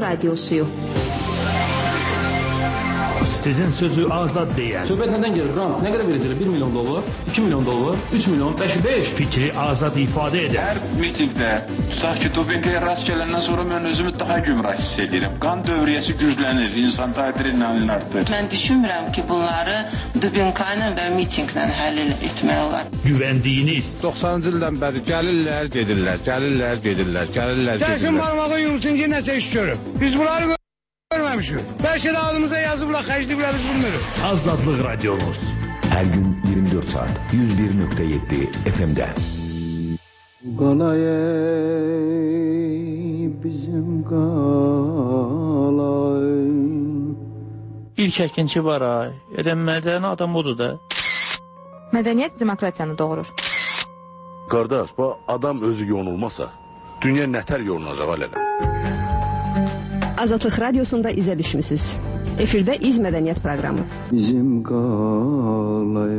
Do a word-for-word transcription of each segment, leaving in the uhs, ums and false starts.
radiosuyu. Sizin sözü azad deyən. Söhbət nədən gelir? Grant nə qədər verəcəklər? bir milyon dollar, iki milyon dollar, üç milyon, beş, beş. Fikri azad ifadə edən. Hər mitingdə, tutaq ki, dopinqaya rast gələndən sonra mən özümü daha gümrah hiss edirəm. Qan dövriyyəsi güclənir, insanda adrenalin artır. Mən düşünmürəm ki, bunları dopinqayla və mitinglə həll etmək olar. Güvəndiyiniz. doxsanıncı ildən bəri gəlirlər, gedirlər, gəlirlər, gedirlər, gəlirlər, gedirlər. Gəlsin barmağı yumrusun ki, nəsə iş görür. Biz bunları görməmişik. Bəlkə də ağzımıza yazıblar, xərcliyiblər, biz bilmirik. Azadlıq Radyomuz. Her gün yirmi dört saat yüz bir nokta yedi F M'de. Qalay bizim qalay. İlk əkinçi var ay. Edəm mədəni adam odur da. Mədəniyyət demokratiyanı doğurur. Qardaş, bu adam özü yonulmasa, dünya nətər yonulacaq alələ? Azadlıq Radyosunda izə düşmüsünüz. Efirdə İz Mədəniyyət proqramı. Bizim qalay.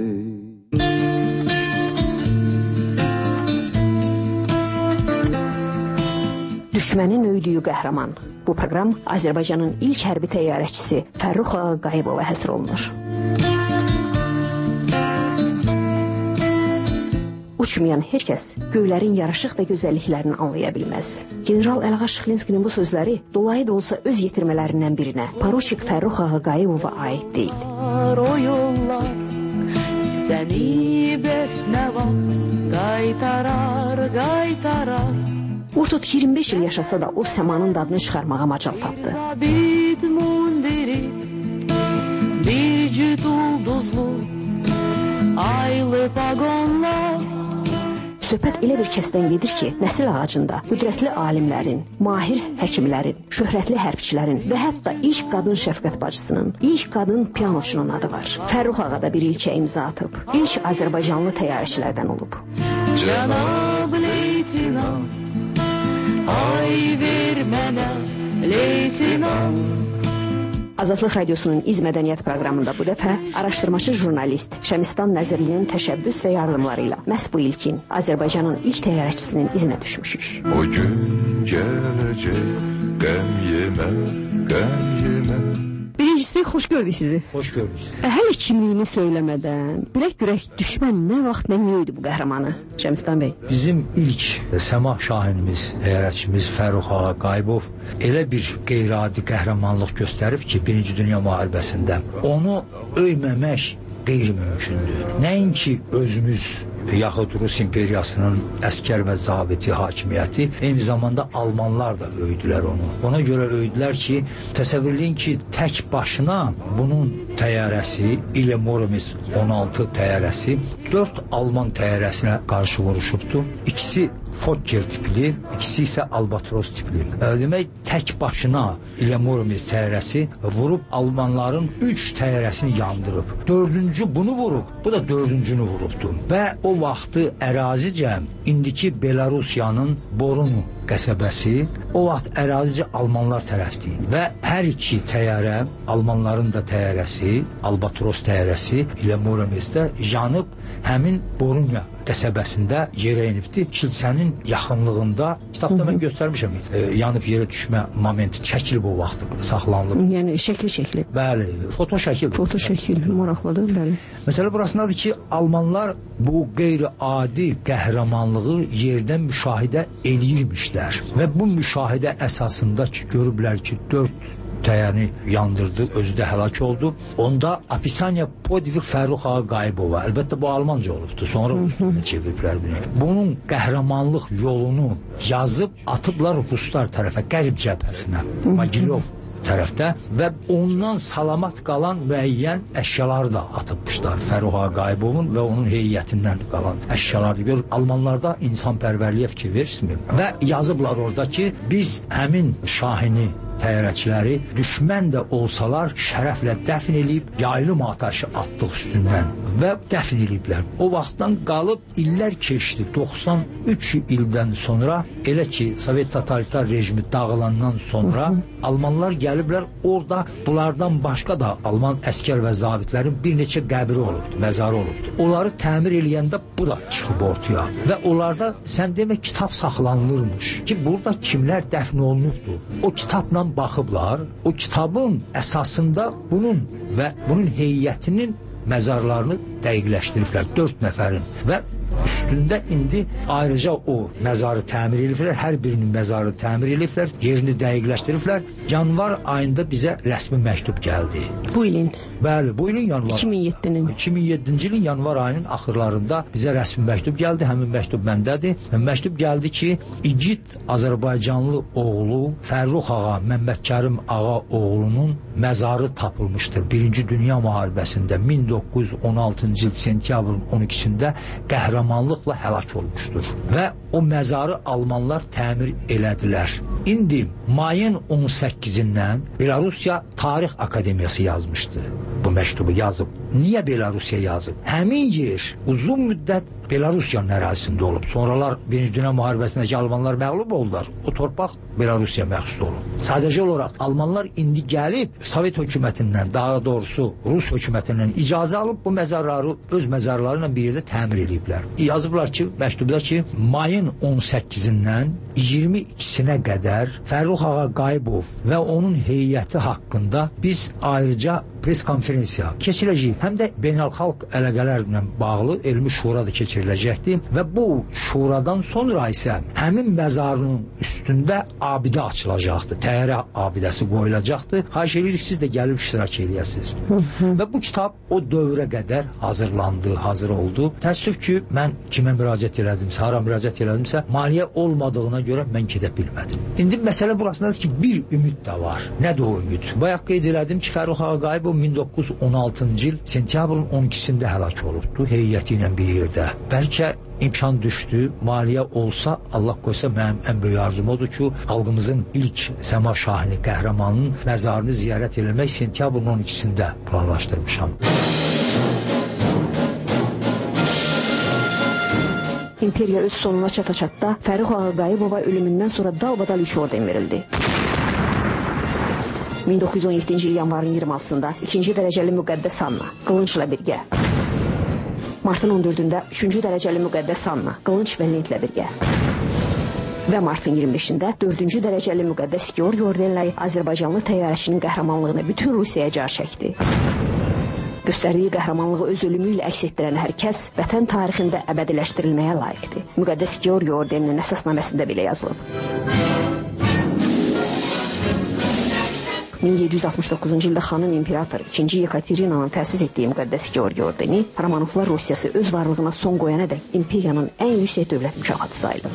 Düşmənin öydüyü qəhrəman. Bu proqram Azərbaycanın ilk hərbi təyyarəçisi Fərrux Ağayevova həsr olunur. Uçmayan heç kəs göylərin yaraşıq və gözəlliklərini anlaya bilməz. General Əlğa Şıxlinskinin bu sözləri dolayı da olsa öz yetirmələrindən birinə, Poruçik Fərrux Ağayevova aid deyil. O yollar səni bəs nə vaxt qaytarar, qaytarar. Vurtut iyirmi beş il yaşasa da o səmanın dadını çıxarmağa macal tapdı. Sabit mundiri, bir cüt ulduzlu, aylı pagonlar. Söhbət elə bir kəsdən gedir ki, nəsil ağacında qüdrətli alimlərin, mahir həkimlərin, şöhrətli hərbçilərin və hətta ilk qadın şəfqət bacısının, ilk qadın pianoçunun adı var. Fərrux Ağa da bir ilkə imza atıb, ilk Azərbaycanlı təyyarəçilərdən olub. Cənab leytinant, ay ver mənə leytinant. Azadlıq Radyosunun İz Mədəniyyət proqramında bu dəfə araşdırmacı jurnalist Şəmistan Nəzirlinin təşəbbüs və yardımları ilə məhz bu ilkin Azərbaycanın ilk təyyarəçisinin izinə düşmüşük. O gün gələcək, qəm yemə, qəm yemə. Birincisi, xoş gördük sizi. Xoş gördük. Hələ kimliyini söyləmədən, bilək-görək düşmən nə vaxt, nə niyə idi bu qəhrəmanı? Şəmistan bəy. Bizim ilk səma şahinimiz, təyyarəçimiz Fərrux Ağayevov elə bir qeyri-adi qəhrəmanlıq göstərib ki, Birinci Dünya müharibəsində onu öyməmək qeyri-mümkündür. Nəinki özümüz yaxud Rus imperiyasının əskər və zabiti hakimiyyəti, eyni zamanda Almanlar da öydülər onu. Ona görə öydülər ki, təsəvvürləyin ki, tək başına bunun təyyarəsi, İle Muromets on altı təyyarəsi dörd Alman təyyarəsinə qarşı vuruşubdu. İkisi Fokker tipli, ikisi isə Albatros tipli. Demək, tək başına İle Muromets təyyarəsi vurub Almanların üç təyyarəsini yandırıb. Dördüncü bunu vurub, bu da dördüncünü vurubdu. Və o vaxtı ərazicə indiki Belarusiyanın Borunu qəsəbəsi o vaxt ərazicə Almanlar tərəfdeydi və hər iki təyyarə, Almanların da təyyarəsi, Albatros təyyarəsi İle Murometsdə yanıb həmin Borunya qəsəbəsində yerə inibdi. Kilsənin yaxınlığında, kitabda mən göstərmişəm, e, yanıb yerə düşmə momenti çəkilib o vaxt, saxlanılıb. Yəni şəkli-şəkli. Bəli, foto şəkil. Foto şəkil, maraqlıdır, bəli. Məsələ burasındadır ki, Almanlar bu qeyri-adi qəhrəmanlığı yerdən müşahidə eləyirmişlər və bu müşahidə əsasında ki, görüblər ki, dörd təyyarəni yandırdı, özü də həlak oldu. Onda Apisaniya Podvig Fərrux Ağayevova, əlbəttə bu Almanca olubdu, sonra üstünə çeviriblər bunu. Bunun qəhrəmanlıq yolunu yazıb atıblar Ruslar tərəfə, Qərb cəbhəsinə, Magilov tərəfdə və ondan salamat qalan müəyyən əşyaları da atıbmışlar. Fərrux Ağayevovun və onun heyətindən qalan əşyaları görür. Almanlarda insanpərvərliyə fikir verirsinmi? Və yazıblar orada ki, biz həmin şahini təyyarəçiləri düşmən də olsalar şərəflə dəfn eləyib yaylım ataşı atdıq üstündən və dəfn eləyiblər. O vaxtdan qalıb illər keçdi. doxsan üç ildən sonra elə ki Sovet totalitar rejimi dağılandan sonra hı -hı. Almanlar gəliblər, orada bunlardan başqa da Alman əskər və zabitlərin bir neçə qəbri olubdu, məzarı olubdu. Onları təmir eləyəndə bu da çıxıb ortaya və onlarda sən demə kitab saxlanılırmış ki, burada kimlər dəfn olunubdu. O kitabla baxıblar, o kitabın əsasında bunun və bunun heyətinin məzarlarını dəqiqləşdiriblər, dörd nəfərin və üstündə indi ayrıca o məzarı təmir ediblər, hər birinin məzarı təmir ediblər, yerini dəqiqləşdiriblər. Yanvar ayında bizə rəsmi məktub gəldi. Bu ilin? Bəli, bu ilin yanvar. iki min yeddinin. iki min yeddinci ilin yanvar ayının axırlarında bizə rəsmi məktub gəldi. Həmin məktub məndədir. Məktub gəldi ki, igid Azərbaycanlı oğlu Fərrux ağa, Məmmədkərim ağa oğlunun məzarı tapılmışdır. Birinci Dünya müharibəsində min doqquz yüz on altıncı il sentyabrın on ikisində qəhrəmanlıqla həlak olmuşdur. Və o məzarı Almanlar təmir elədilər. İndi mayın on səkkizindən Belarusiya Tarix Akademiyası yazmışdı. Bu məktubu yazıb. Niyə Belarusiya yazıb? Həmin yer uzun müddət Belarusiyanın ərazisində olub. Sonralar Birinci Dünya müharibəsindəki Almanlar məğlub oldular. O torpaq Belarusiya məxsus olub. Sadəcə olaraq Almanlar indi gəlib Sovet hökumətindən, daha doğrusu Rus hökumətindən icazə alıb bu məzarları öz məzarları ilə bir yerdə təmir ediblər. Yazıblar ki, məktubda ki, mayın on səkkizindən iyirmi ikisinə qədər Fərrux ağa Qayıbov və onun heyəti haqqında biz ayrıca pres konferensiya keçirəcəyik. Həm də beynəlxalq əlaqələrlə bağlı elmi şura da keçiriləcəkdir və bu şuradan sonra isə həmin məzarının üstündə abidə açılacaqdır. Təyyarə abidəsi qoyulacaqdır. Xahiş edirik siz də gəlib iştirak edəsiniz. Və bu kitab o dövrə qədər hazırlandı, hazır oldu. Təəssüf ki, mən kimə müraciət elədimsə, hara müraciət elədimsə, maliyyə olmadığına görə mən gedə bilmədim. İndi məsələ burasındadır ki, bir ümid də var. Nədir o ümid? Bayaq qeyd elədim ki, Fərrux ağa Qayıbov min doqquz yüz on altıncı il sentyabrın on ikisində həlak olubdu, heyəti ilə bir yerdə. Bəlkə imkan düşdü, maliyyə olsa, Allah qoysa mənim ən böyük arzum odur ki, xalqımızın ilk Səma Şahini qəhrəmanının məzarını ziyarət eləmək sentyabrın on ikisində planlaşdırmışam. İmperiya öz sonuna çata-çatda Fərrux ağa Qayıbova ölümündən sonra dalbadal iş orden verildi. min doqquz yüz on yeddinci il yanvarın iyirmi altısında ikinci dərəcəli müqəddəs Anna qılınçla birgə. Martın on dördündə üçüncü dərəcəli müqəddəs Anna qılınç və lentlə birgə. Və martın iyirmi beşində dördüncü dərəcəli müqəddəs Georgi ordenləri Azərbaycanlı təyyarəçinin qəhrəmanlığını bütün Rusiyaya car çəkdi. Göstərdiyi qəhrəmanlığı öz ölümü ilə əks etdirən hər kəs vətən tarixində əbədiləşdirilməyə layiqdir. Müqəddəs Georgi ordeninin əsasnaməsində belə yazılıb. min yeddi yüz altmış doqquzuncu ildə xanın imperator ikinci Yekaterinanın təsis etdiyi müqəddəs Georgi ordeni Romanovlar Rusiyası öz varlığına son qoyana dək imperiyanın ən yüksək dövlət mükafatı sayılıb.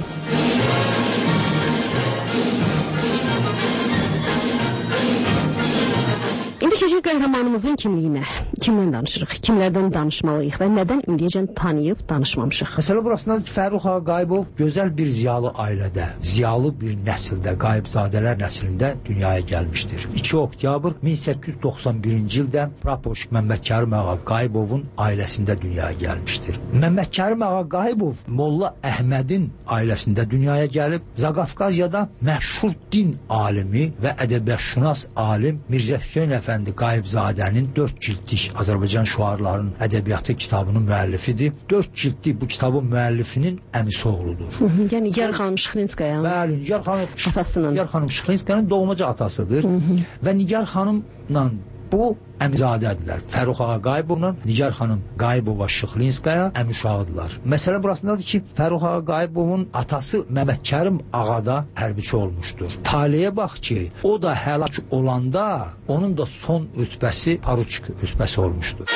İndi keçək qəhrəmanımızın kimliyinə. Kimdən danışırıq, kimlərdən danışmalıyıq və nədən indiyəcən tanıyıb danışmamışıq? Məsələ burasındadır ki, Fərrux ağa Qayıbov gözəl bir ziyalı ailədə, ziyalı bir nəsildə, Qayıbzadələr nəslində dünyaya gəlmişdir. iki oktyabr min səkkiz yüz doxsan birinci ildə Prapoşk Məmmədkərim ağa Qayıbovun ailəsində dünyaya gəlmişdir. Məmmədkərim ağa Qayıbov Molla Əhmədin ailəsində dünyaya gəlib, Zaqafqaziyada məşhur din alimi və ədəbiyyatşünas alim Mirzə Hüseyn Əfəndi Qayıbzadənin dörd cildlik Azərbaycan şüarlarının ədəbiyyatı kitabının müəllifidir. dörd cildlik bu kitabın müəllifinin əmisi oğludur. Hı -hı, yəni Nigar xanım Şıxlinskaya. Bəli, Nigar xanım atasının. Nigar xanım Şıxlinskayanın doğmaca atasıdır. Hı -hı. Və Nigar xanımla bu əmizadədirlər. Fərrux ağa Qayıbovla Nigar xanım Qayıbova Şıxlinskaya əmi uşağıdırlar. Məsələ burasındadır ki, Fərrux ağa Qayıbovun atası Məmmədkərim ağa da hərbiçi olmuşdur. Taleyə bax ki, o da həlak olanda onun da son rütbəsi paruçik rütbəsi olmuşdur.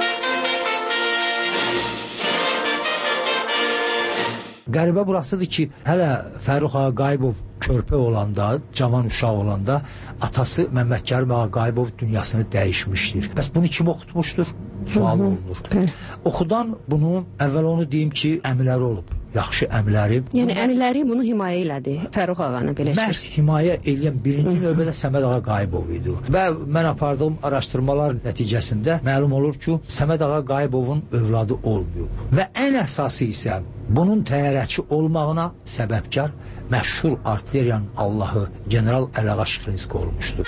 Qəribə burasıdır ki, hələ Fərrux ağa Qayıbov körpə olanda, cavan uşaq olanda atası Məmmədkərim ağa Qayıbov dünyasını dəyişmişdir. Bəs bunu kim oxutmuşdur? Sual olunur. Oxudan bunu, əvvəl onu deyim ki, əmiləri olub. yaxşı əmlərim. Yəni əmləri bunu himayə elədi, Fərux ağanı belə. Məhz himayə eləyən birinci növbədə Səməd ağa Qayıbov idi. Və mən apardığım araşdırmalar nəticəsində məlum olur ki, Səməd ağa Qayıbovun övladı olmuyor. Və ən əsası isə bunun təyyarəçi olmağına səbəbkar məşhur artilleriyanın Allahı General Əliağa Şıxlinski olmuşdur.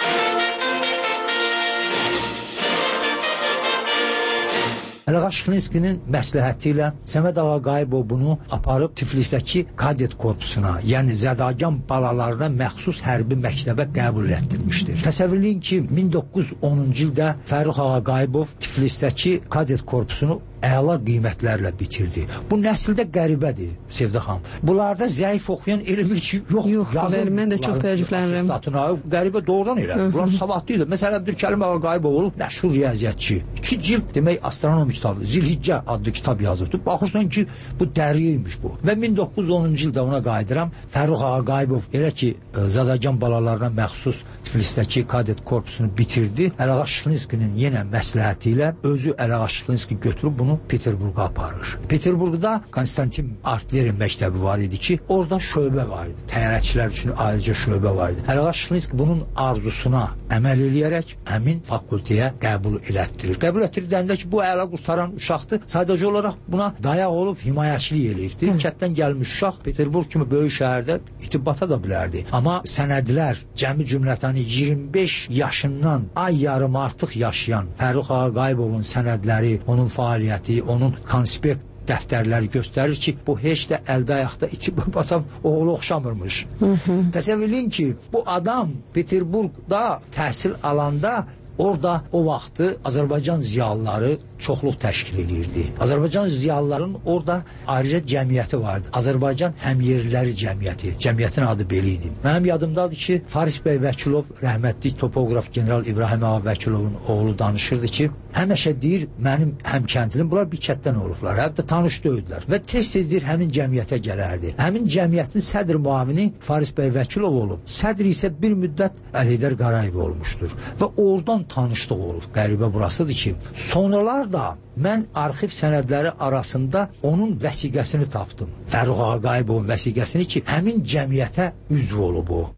Əliağa Şıxlinskinin məsləhəti ilə Səməd ağa Qayıbov bunu aparıb Tiflisdəki kadet korpusuna, yəni zədagan balalarına məxsus hərbi məktəbə qəbul etdirmişdir. Təsəvvürləyin ki, min doqquz yüz onuncu ildə Fərux ağa Qayıbov Tiflisdəki kadet korpusunu əla qiymətlərlə bitirdi. Bu nəsildə qəribədir, Sevdə xanım. Bunlarda zəif oxuyan elmir ki, yox, yox yazır. Mən də çox təəccüblənirəm. Qəribə doğrudan elə. Bunlar savadlı idi. Məsələn, Abdülkərim ağa Qayıbov olub məşhur riyaziyyatçı. İki cild demək astronomi kitabı, Zilhiccə adlı kitab yazıbdı. Baxırsan ki, bu dəriymiş bu. Və min doqquz yüz onuncu ildə ona qayıdıram. Fərux ağa Qayıbov elə ki, zadagan balalarına məxsus Tiflisdəki kadet korpusunu bitirdi. Əliağa Şıxlinskinin yenə məsləhəti ilə özü Əliağa Şıxlinski götürüb bunu Peterburqa aparır. Peterburqda Konstantin Artilleriya məktəbi var idi ki, orada şöbə var idi. Təyyarəçilər üçün ayrıca şöbə var idi. Əliağa Şıxlinski bunun arzusuna əməl eləyərək həmin fakültəyə qəbul elətdirir. Qəbul etdirdəndə ki, bu əla qurtaran uşaqdır. Sadəcə olaraq buna dayaq olub himayəçilik eləyibdir. Kətdən gəlmiş uşaq Peterburq kimi böyük şəhərdə itibata da bilərdi. Amma sənədlər cəmi cümlətən iyirmi beş yaşından ay yarım artıq yaşayan Fərux ağa Qayıbovun sənədləri, onun fəaliyyəti, onun konspekt dəftərləri göstərir ki, bu heç də əldə ayaqda itib batan oğlu oxşamırmış. Təsəvvürləyin ki, bu adam Peterburqda təhsil alanda orada o vaxtı Azərbaycan ziyalıları çoxluq təşkil edirdi. Azərbaycan ziyalıların orada ayrıca cəmiyyəti vardı. Azərbaycan Həmyerliləri Cəmiyyəti. Cəmiyyətin adı belə idi. Mənim yadımdadır ki, Faris bəy Vəkilov, rəhmətli topoqraf general İbrahim ağa Vəkilovun oğlu danışırdı ki, həmişə deyir, mənim həmkəntilim, bunlar bir kətdən olublar, hətta tanış döyüdülər və tez-tez deyir, həmin cəmiyyətə gələrdi. Həmin cəmiyyətin sədr müavini Faris bəy Vəkilov olub. Sədr isə bir müddət Əlidər Qarayev olmuşdur və oradan tanışlıq olub. Qəribə burasıdır ki, sonralar da mən arxiv sənədləri arasında onun vəsiqəsini tapdım. Fərux ağa Qayıbovun vəsiqəsini ki, həmin cəmiyyətə üzv olub o.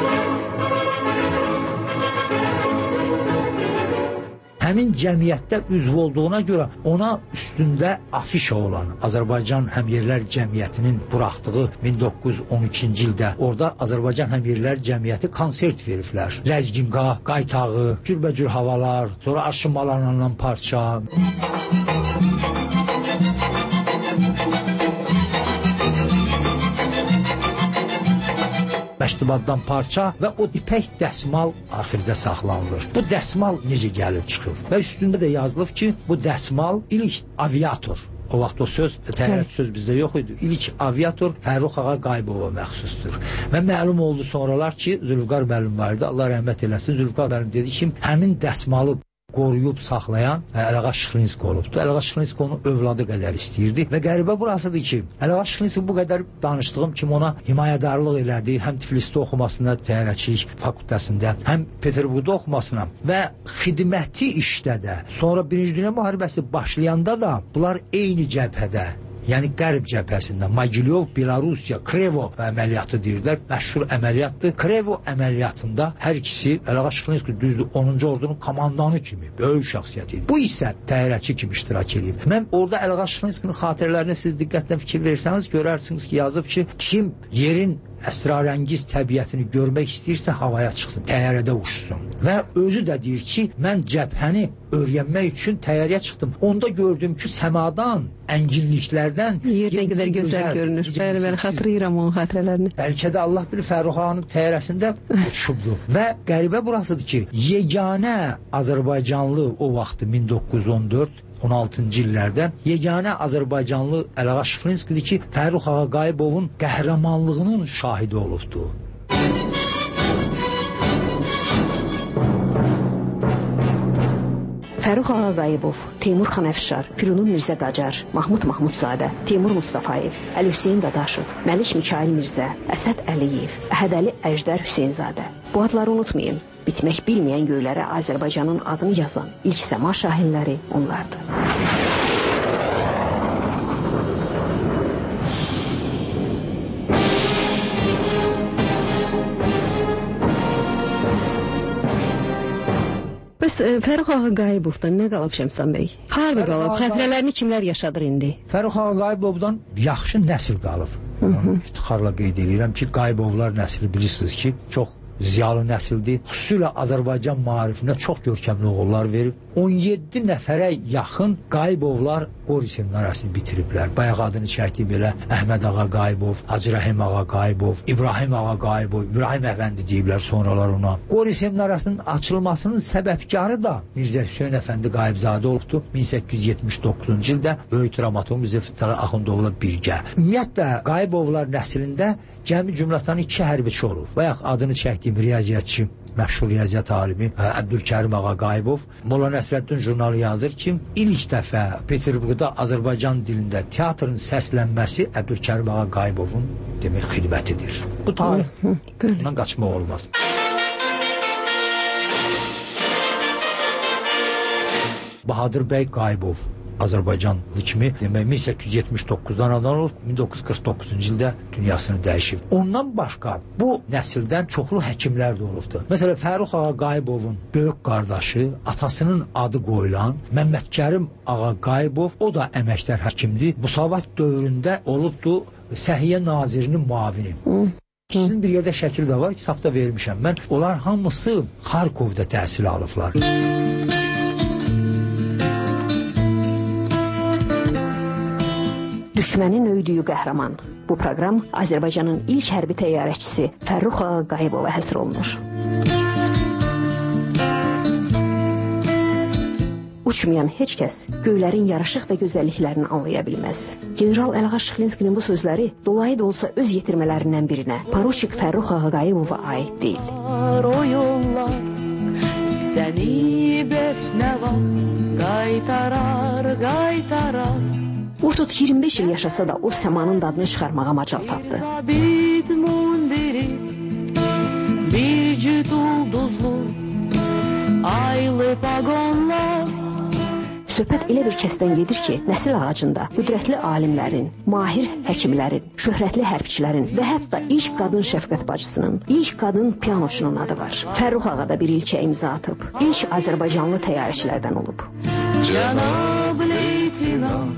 Həmin cəmiyyətdə üzv olduğuna görə ona üstündə afişa olan Azərbaycan Həmyerlər Cəmiyyətinin buraxdığı min doqquz yüz on ikinci ildə orada Azərbaycan Həmyerlər Cəmiyyəti konsert veriblər. Ləzginqa, qaytağı, cürbəcür havalar, sonra arşınmalarla parça. Məktubaddan parça və o ipək dəsmal arxivdə saxlanılır. Bu dəsmal necə gəlib çıxıb? Və üstündə də yazılıb ki, bu dəsmal ilk aviator, o vaxt o söz, təyyarəçi söz bizdə yox idi, ilk aviator Fərux ağa Qayıbova məxsusdur. Və məlum oldu sonralar ki, Zülfüqar müəllim var idi, Allah rəhmət eləsin, Zülfüqar müəllim dedi ki, həmin dəsmalı qoruyub saxlayan Əliağa Şıxlinski olubdu. Əliağa Şıxlinski onu övladı qədər istəyirdi və qəribə burasıdır ki, Əliağa Şıxlinski bu qədər danışdığım kimi ona himayədarlıq elədi, həm Tiflisdə oxumasına, təyyarəçilik fakültəsində, həm Peterburqda oxumasına və xidməti işdə də, sonra Birinci Dünya müharibəsi başlayanda da bunlar eyni cəbhədə, yəni Qərb cəbhəsində Mogilyov, Belarusiya, Krevo əməliyyatı deyirlər, məşhur əməliyyatdır. Krevo əməliyyatında hər ikisi Əliağa Şıxlinski düzdür onuncu ordunun komandanı kimi böyük şəxsiyyət idi. Bu isə təyyarəçi kimi iştirak edib. Mən orada Əliağa Şıxlinskinin xatirələrinə siz diqqətlə fikir versəniz, görərsiniz ki, yazıb ki, kim yerin əsrarəngiz təbiətini görmək istəyirsə havaya çıxsın, təyyarədə uçsun. Və özü də deyir ki, mən cəbhəni öyrənmək üçün təyyarəyə çıxdım. Onda gördüm ki, səmadan, ənginliklərdən yer nə qədər gözəl görünür. Bəli, bəli, xatırlayıram onun xatirələrini. Bəlkə də Allah bilir Fərux ağanın təyyarəsində uçubdu. Və qəribə burasıdır ki, yeganə Azərbaycanlı o vaxtı min doqquz yüz on dörd on altıncı illərdə yeganə Azərbaycanlı Əliağa Şıxlinskidir ki, Fərux ağa Qayıbovun qəhrəmanlığının şahidi olubdu. Fərux ağa Qayıbov, Teymur xan Əfşar, Firunun Mirzə Qacar, Mahmud Mahmudzadə, Teymur Mustafayev, Əli Hüseyin Dadaşov, Məlik Mikail Mirzə, Əsəd Əliyev, Əhədəli Əjdər Hüseynzadə. Bu adları unutmayın. Bitmək bilməyən göylərə Azərbaycanın adını yazan ilk səma şahinləri onlardır. Bəs e, Fərux Ağa Qayıbovdan nə qalıb Şəmsən bəy? Harda qalıb? Xətrələrini kimlər yaşadır indi? Fərux Ağa Qayıbovdan yaxşı nəsil qalıb. Onu iftixarla qeyd edirəm ki, Qayıbovlar nəsli bilirsiniz ki, çox ziyalı nəsildir. Xüsusilə Azərbaycan maarifinə çox görkəmli oğullar verib. on yeddi nəfərə yaxın Qayıbovlar Qori seminariyasını bitiriblər. Bayaq adını çəkdiyim belə Əhməd Ağa Qayıbov, Hacı Rəhim Ağa Qayıbov, İbrahim Ağa Qayıbov, İbrahim Əfəndi deyiblər sonralar ona. Qori seminariyasının açılmasının səbəbkarı da Mirzə Hüseyn Əfəndi Qayıbzadə olubdu. min səkkiz yüz yetmiş doqquzuncu ildə böyük dramaturq Mirzə Fətəli Axundovla birgə. Ümumiyyətlə Qayıbovlar nəslində cəmi cümlətanı iki hərbiçi olur. Bayaq adını çəkdiyim riyaziyyatçı, məşhur riyaziyyat alimi Əbdülkərim Ağa Qayıbov Molla Nəsrəddin jurnalı yazır ki, ilk dəfə Peterburqda Azərbaycan dilində teatrın səslənməsi Əbdülkərim Ağa Qayıbovun demək xidmətidir. Bu tarix bundan qaçmaq olmaz. Bahadır bəy Qayıbov Azərbaycanlı kimi demək min səkkiz yüz yetmiş doqquzdan anadan olub, min doqquz yüz qırx doqquzuncu ildə dünyasını dəyişib. Ondan başqa bu nəsildən çoxlu həkimlər də olubdur. Məsələn, Fərux Ağa Qayıbovun böyük qardaşı, atasının adı qoyulan Məmmədkərim Ağa Qayıbov, o da əməkdar həkimdir. Musavat dövründə olubdur Səhiyyə Nazirinin muavini. İkisinin bir yerdə şəkil də var, kitabda vermişəm mən. Onlar hamısı Xarkovda təhsil alıblar. Düşmənin öydüyü qəhrəman. Bu proqram Azərbaycanın ilk hərbi təyyarəçisi Fərux Ağa Qayıbova həsr olunur. Uçmayan heç kəs göylərin yaraşıq və gözəlliklərini anlaya bilməz. General Əlğa Şıxlinskinin bu sözləri dolayı da olsa öz yetirmələrindən birinə, Paruçik Fərux Ağa Qayıbova aid deyil. O yollar səni bəs nə var, qaytarar, qaytarar. Vurtut iyirmi beş il yaşasa da o səmanın dadını çıxarmağa macal tapdı. Bir cüt ulduzlu aylı pagonlar. Söhbət elə bir kəsdən gedir ki, nəsil ağacında qüdrətli alimlərin, mahir həkimlərin, şöhrətli hərbçilərin və hətta ilk qadın şəfqət bacısının, ilk qadın pianoçunun adı var. Fərux Ağa da bir ilkə imza atıb, ilk Azərbaycanlı təyyarəçilərdən olub. Cənab leytinant,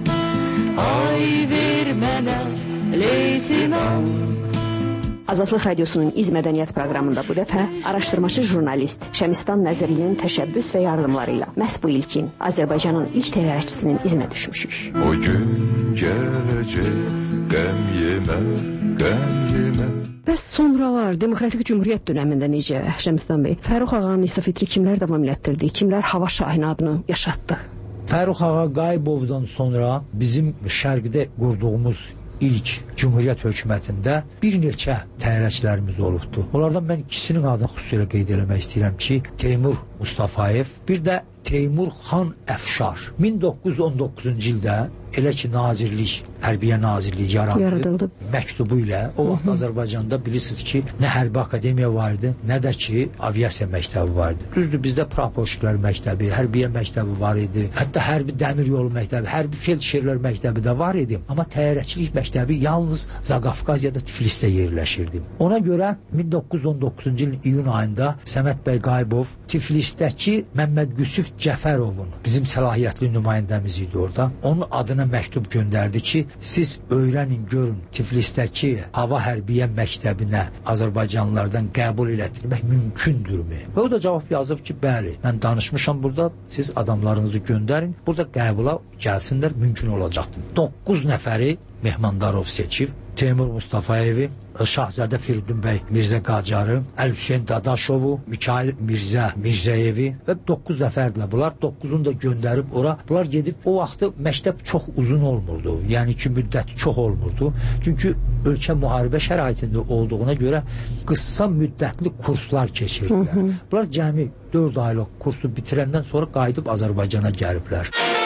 ay ver mənə leytinant. Azadlıq Radiosunun İz Mədəniyyət proqramında bu dəfə araşdırmacı jurnalist Şəmistan Nəzərlinin təşəbbüs və yardımları ilə məhz bu ilkin Azərbaycanın ilk təyyarəçisinin izinə düşmüşük. O gün gələcək, qəm yemə, qəm yemə. Bəs sonralar Demokratik Cümhuriyyət dönəmində necə Şəmistan bəy? Fərux Ağanın İsa Fitri kimlər davam elətdirdi? Kimlər Hava Şahin adını yaşatdı? Fərux Ağa Qayıbovdan sonra bizim şərqdə qurduğumuz ilk Cümhuriyyət hökumətində bir neçə təyyarəçilərimiz olubdu. Onlardan mən ikisinin adını xüsusilə qeyd eləmək istəyirəm ki, Teymur Mustafayev, bir də Teymur Xan Əfşar. min doqquz yüz on doqquzuncu ildə elə ki Nazirlik, Hərbiyə Nazirliyi yarandı. Yaradıldı. Məktubu ilə o vaxt Azərbaycanda bilirsiniz ki, nə hərbi akademiya var idi, nə də ki aviasiya məktəbi var idi. Düzdür, bizdə praporçilər məktəbi, hərbiyə məktəbi var idi. Hətta hərbi dəmir yolu məktəbi, hərbi feldşerlər məktəbi də var idi. Amma təyyarəçilik məktəbi yalnız Zaqafqaziyada, Tiflisdə yerləşirdi. Ona görə min doqquz yüz on doqquzuncu ilin iyun ayında Səməd bəy Qayıbov Tiflisdəki Məmməd Qüsüf Cəfərovun, bizim səlahiyyətli nümayəndəmiz idi orada, onun adına məktub göndərdi ki, siz öyrənin, görün, Tiflisdəki hava hərbiyə məktəbinə Azərbaycanlılardan qəbul elətdirmək mümkündürmü? Və o da cavab yazıb ki, bəli, mən danışmışam burada, siz adamlarınızı göndərin, burada qəbula gəlsinlər, mümkün olacaqdır. doqquz nəfəri Mehmandarov seçib, Teymur Mustafayevi, Şahzadə Firidun bəy Mirzə Qacarı, Əl-Hüseyn Dadaşovu, Mikail Mirzə Mirzəyevi və doqquz nəfərdirlər. Bunlar doqquzunu da göndərib ora. Bunlar gedib, o vaxtı məktəb çox uzun olmurdu. Yəni ki, müddəti çox olmurdu. Çünki ölkə müharibə şəraitində olduğuna görə qısa müddətli kurslar keçirdilər. Hı -hı. Bunlar cəmi dörd aylıq kursu bitirəndən sonra qayıdıb Azərbaycana gəliblər.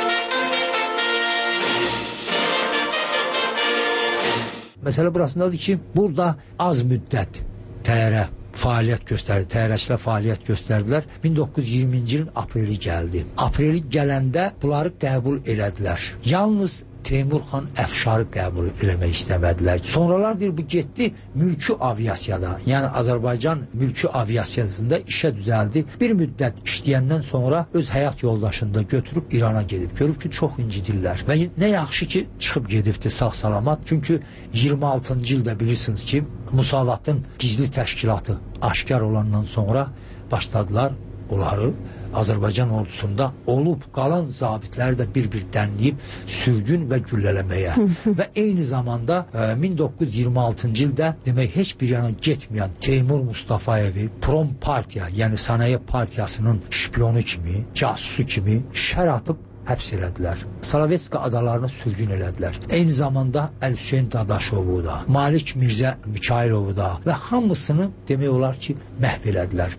Məsələ burasındadır ki, burada az müddət təyyarə fəaliyyət göstərdi, təyyarəçilər fəaliyyət göstərdilər. min doqquz yüz iyirminci ilin apreli gəldi. Apreli gələndə bunları qəbul elədilər. Yalnız Teymur xan Əfşarı qəbul eləmək istəmədilər. Sonralar deyir, bu getdi mülki aviasiyada, yəni Azərbaycan mülki aviasiyasında işə düzəldi. Bir müddət işləyəndən sonra öz həyat yoldaşını da götürüb İrana gedib. Görüb ki, çox incidirlər. Və nə yaxşı ki, çıxıb gedibdi sağ-salamat. Çünki iyirmi altıncı ildə bilirsiniz ki, Musavatın gizli təşkilatı aşkar olandan sonra başladılar onları Azərbaycan ordusunda olub qalan zabitləri də bir-bir dənləyib sürgün və güllələməyə. Və eyni zamanda e, min doqquz yüz iyirmi altıncı ildə demək heç bir yana getməyən Teymur Mustafayevi Prom Partiya, yəni Sənaye Partiyasının şpionu kimi, casusu kimi şər atıb həbs elədilər. Salavetska adalarına sürgün elədilər. Eyni zamanda Əl-Hüseyin Dadaşovu da, Malik Mirzə Mikailovu da və hamısını demək olar ki, məhv elədilər.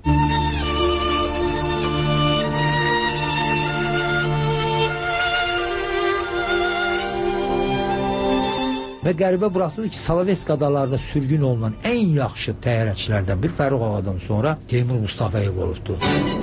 Və qəribə burasıdır ki, Salavetska adalarında sürgün olunan ən yaxşı təyyarəçilərdən bir Fərrux Ağadan sonra Teymur Mustafayev olubdu.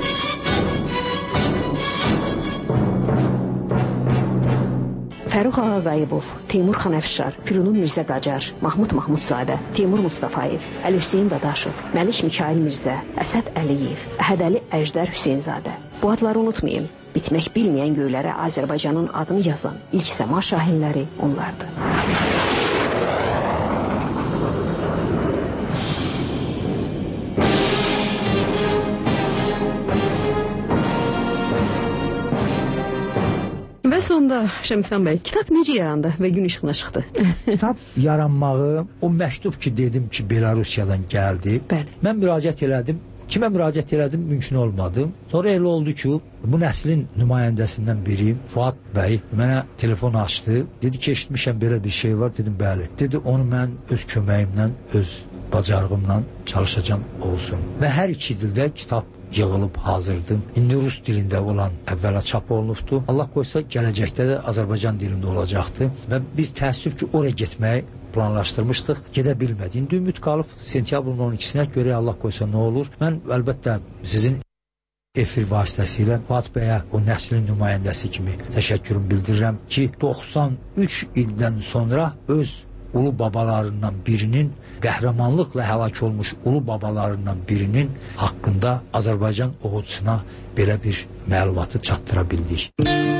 Fərrux Ağa Qayıbov, Teymur xan Əfşar, Firunun Mirzə Qacar, Mahmud Mahmudzadə, Teymur Mustafayev, Əl-Hüseyin Dadaşov, Məlik Mikail Mirzə, Əsəd Əliyev, Əhədəli Əjdər Hüseynzadə. Bu adları unutmayın. Bitmək bilməyən göylərə Azərbaycanın adını yazan ilk səma şahinləri onlardır. Və sonda Şəmslan bəy, kitab necə yarandı və gün işığına çıxdı? Kitab yaranmağı, o məktub ki, dedim ki, Belarusiyadan gəldi. Bəli. Mən müraciət elədim. Kimə müraciət elədim, mümkün olmadı. Sonra elə oldu ki, bu nəslin nümayəndəsindən biri, Fuad bəy, mənə telefon açdı. Dedi ki, eşitmişəm belə bir şey var. Dedim, bəli. Dedi, onu mən öz köməyimlə, öz bacarığımla çalışacağım olsun. Və hər iki dildə kitab yığılıb hazırdım. İndi rus dilində olan əvvəla çap olunubdu. Allah qoysa, gələcəkdə də Azərbaycan dilində olacaqdı. Və biz təəssüf ki, oraya getməyi planlaşdırmışdıq, gedə bilmədi. İndi ümid qalıb sentyabrın on ikisinə görə Allah qoysa nə olur. Mən əlbəttə sizin efir vasitəsilə Fuad bəyə, o nəslin nümayəndəsi kimi təşəkkürümü bildirirəm ki, doxsan üç ildən sonra öz ulu babalarından birinin, qəhrəmanlıqla həlak olmuş ulu babalarından birinin haqqında Azərbaycan oğucusuna belə bir məlumatı çatdıra bildik.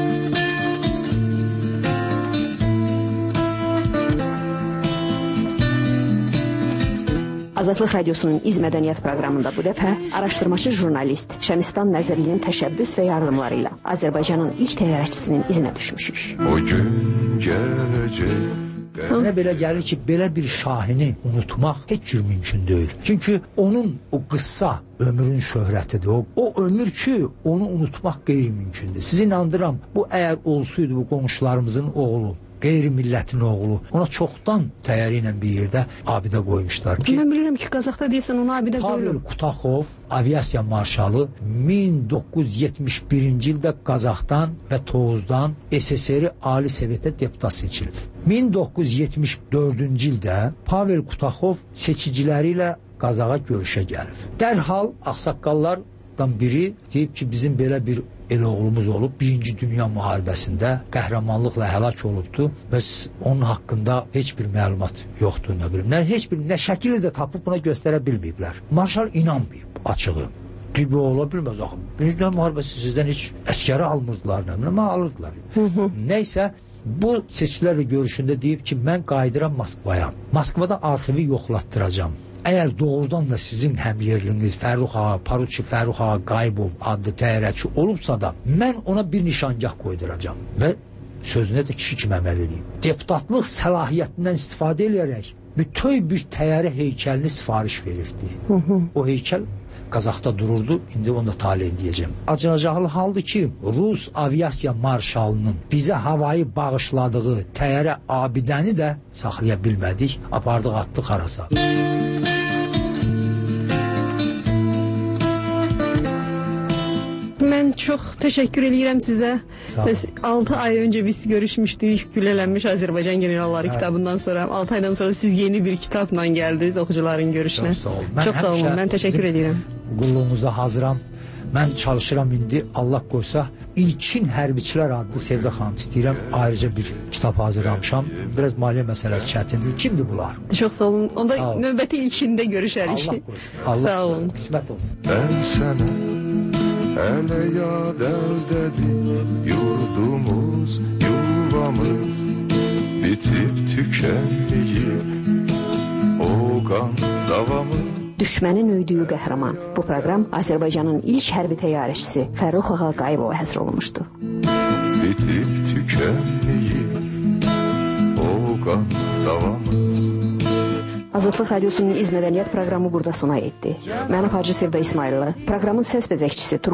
Azadlıq Radiosunun İz Mədəniyyət proqramında bu dəfə araşdırmacı jurnalist Şəmistan Nəzərlinin təşəbbüs və yardımları ilə Azərbaycanın ilk təyyarəçisinin izinə düşmüşük. O gün gələcək. Mənə belə gəlir ki, belə bir şahini unutmaq heç cür mümkün deyil. Çünki onun o qıssa ömrün şöhrətidir. O, o ömür ki, onu unutmaq qeyri-mümkündür. Sizi inandıram, bu əgər olsaydı bu qonşularımızın oğlu, qeyri-millətin oğlu, ona çoxdan təyyarə ilə bir yerdə abidə qoymuşlar ki... Mən bilirəm ki, Qazaxda deyəsən onu abidə qoyulur. Pavel Kutaxov, aviasiya marşalı, min doqquz yüz yetmiş birinci ildə Qazaxdan və Tovuzdan S S R-i Ali Sovetə deputat seçilib. min doqquz yüz yetmiş dördüncü ildə Pavel Kutaxov seçiciləri ilə Qazaxa görüşə gəlib. Dərhal ağsaqqallardan biri deyib ki, bizim belə bir el oğlumuz olub, Birinci Dünya müharibəsində qəhrəmanlıqla həlak olubdu və onun haqqında heç bir məlumat yoxdur, nə bilim. Nə, heç bir, nə şəkili də tapıb buna göstərə bilməyiblər. Marşal inanmayıb açığı. Deyib, ola bilməz axı. Birinci Dünya müharibəsi sizdən heç əskəri almırdılar, nə bilim, alırdılar. Nəysə, bu seçkilərlə görüşündə deyib ki, mən qayıdıram Moskvaya. Moskvada arxivi yoxlatdıracam. Əgər doğrudan da sizin həmyerliniz Fərrux Ağa, Paruçi Fərrux Ağa Qayıbov adlı təyyarəçi olubsa da, mən ona bir nişangah qoyduracam və sözünə də kişi kimi əməl edeyim. Deputatlıq səlahiyyətindən istifadə edərək bütöv bir təyyarə heykəlini sifariş verirdi. O heykəl Qazaxda dururdu, indi onu da talihin deyəcəm. Acınacaqlı haldır ki, Rus aviasiya marşalının bizə havayı bağışladığı təyyarə abidəni də saxlaya bilmədik, apardıq, atdıq harasa. Mən çox təşəkkür edirəm sizə. altı ay öncə biz görüşmüşdük, Güllələnmiş Azərbaycan Generalları hə. kitabından sonra. altı aydan sonra siz yeni bir kitabla gəldiniz oxucuların görüşünə. Çox sağ olun. Mən, Çox sağ olun. Mən təşəkkür edirəm. Qulluğunuzda hazıram. Mən çalışıram indi Allah qoysa ilkin hərbiçilər adlı Sevdə xanım istəyirəm ayrıca bir kitab hazırlamışam. Biraz maliyyə məsələsi çətindir. Kimdir bunlar? Çox sağ olun. Onda sağ olun. Növbəti ilkində görüşərik. Allah qoysun. Allah sağ olun. Qismət olsun. Ben sana hele yad eldedir yurdumuz, yuvamız bitip tükenmeyip o kan davamız. Düşmənin öydüyü qəhrəman. Bu proqram Azərbaycanın ilk hərbi təyyarəçisi Fərrux Ağa Qayıbova həsr olunmuşdu. Bitip tükenmeyip o kan davamız. Azadlıq Radiosunun İz Mədəniyyət proqramı burada sona yetdi. Mən Hacı Sevda İsmayıllı, proqramın səs bəzəkçisi